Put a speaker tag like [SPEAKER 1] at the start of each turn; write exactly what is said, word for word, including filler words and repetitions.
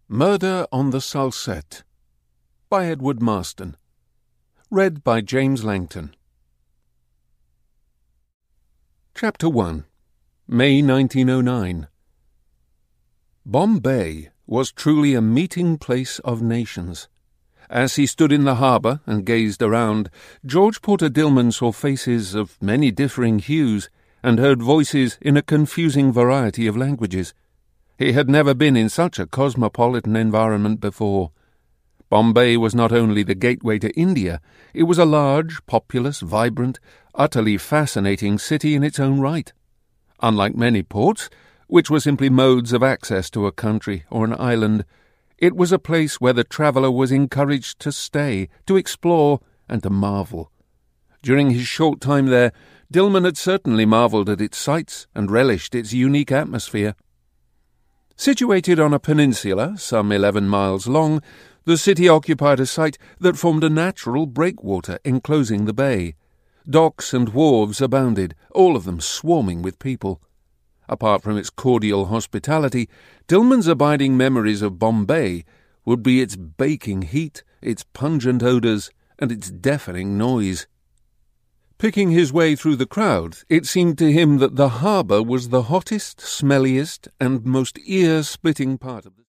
[SPEAKER 1] Murder on the Salsette by Edward Marston. Read by James Langton. Chapter one. May nineteen oh nine. Bombay was truly a meeting place of nations. As he stood in the harbour and gazed around, George Porter Dillman saw faces of many differing hues and heard voices in a confusing variety of languages. He had never been in such a cosmopolitan environment before. Bombay was not only the gateway to India, it was a large, populous, vibrant, utterly fascinating city in its own right. Unlike many ports, which were simply modes of access to a country or an island, it was a place where the traveller was encouraged to stay, to explore, and to marvel. During his short time there, Dillman had certainly marvelled at its sights and relished its unique atmosphere. Situated on a peninsula some eleven miles long, the city occupied a site that formed a natural breakwater enclosing the bay. Docks and wharves abounded, all of them swarming with people. Apart from its cordial hospitality, Dillman's abiding memories of Bombay would be its baking heat, its pungent odours, and its deafening noise. Picking his way through the crowd, it seemed to him that the harbour was the hottest, smelliest, and most ear-splitting part of the